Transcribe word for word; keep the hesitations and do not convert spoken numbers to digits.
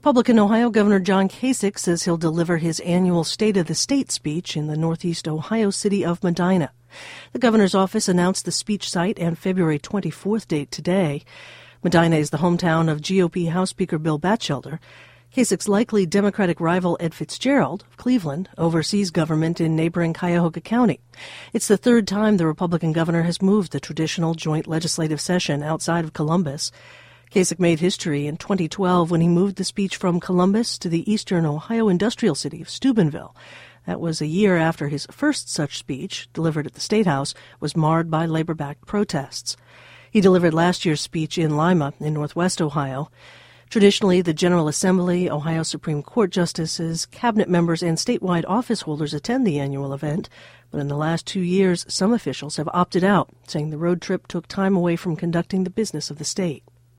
Republican Ohio Governor John Kasich says he'll deliver his annual State of the State speech in the northeast Ohio city of Medina. The governor's office announced the speech site and February twenty-fourth date today. Medina is the hometown of G O P House Speaker Bill Batchelder. Kasich's likely Democratic rival Ed Fitzgerald of Cleveland oversees government in neighboring Cuyahoga County. It's the third time the Republican governor has moved the traditional joint legislative session outside of Columbus. Kasich made history in twenty twelve when he moved the speech from Columbus to the eastern Ohio industrial city of Steubenville. That was a year after his first such speech, delivered at the State House, was marred by labor-backed protests. He delivered last year's speech in Lima in northwest Ohio. Traditionally, the General Assembly, Ohio Supreme Court justices, cabinet members, and statewide office holders attend the annual event, but in the last two years, some officials have opted out, saying the road trip took time away from conducting the business of the state.